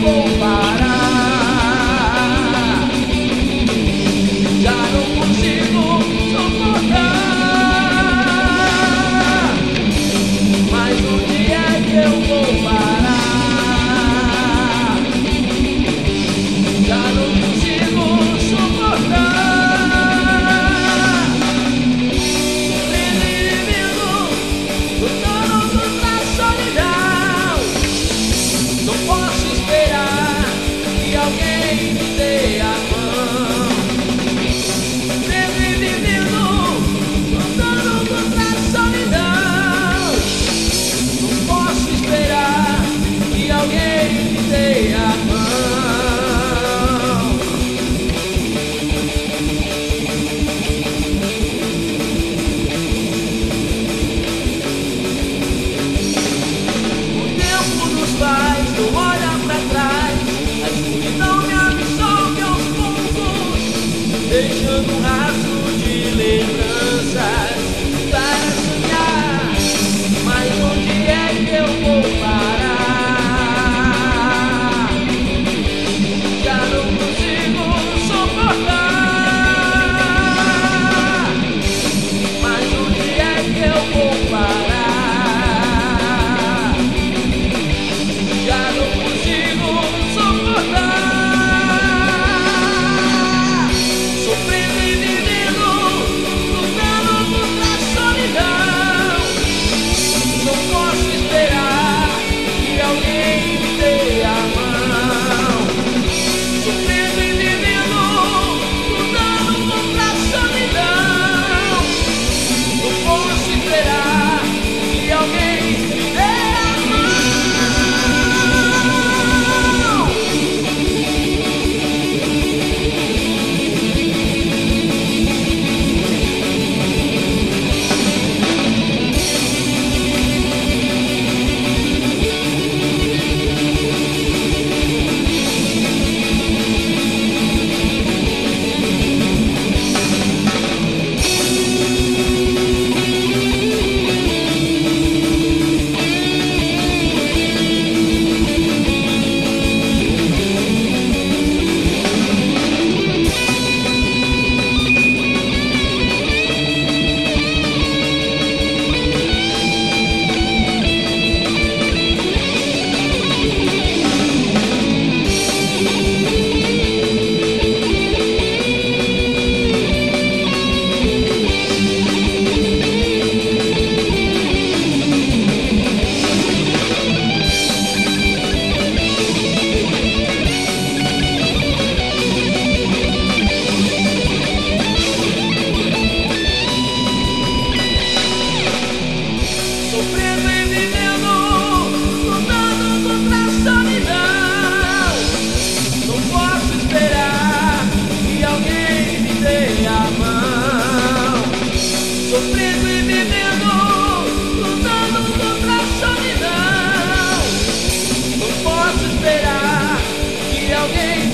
vou parar. Já não consigo suportar. Mas onde é que eu vou parar? Já não consigo suportar. Vivendo, lutando contra a solidão. Não posso esperar que alguém me dê a mão. Vivendo, lutando contra a solidão. Não posso esperar que alguém me dê a mão. O tempo nos faz não olhar pra trás. A escuridão me absorve aos poucos, deixando um rastro de lembranças para sonhar. Mas onde é que eu vou parar? Já não consigo suportar. Mas onde é que eu vou parar? Já não consigo suportar. Sofrendo e vivendo, lutando contra a solidão. Não posso esperar que alguém me dê a mão. Sofrendo e vivendo, lutando contra a solidão. Não posso esperar que alguém me dê a mão. Sofrendo e vivendo, lutando contra a solidão. Não posso esperar que alguém me dê a mão. Sofrendo e vivendo, lutando contra a solidão. Não posso esperar que alguém